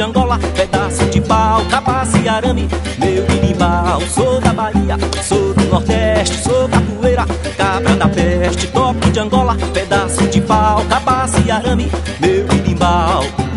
Angola, pedaço de pau, cabaça e arame. Meu birimbau, sou da Bahia, sou do Nordeste, sou capoeira, cabra da peste, toque de Angola, pedaço de pau, cabaça e arame. Meu birimbau.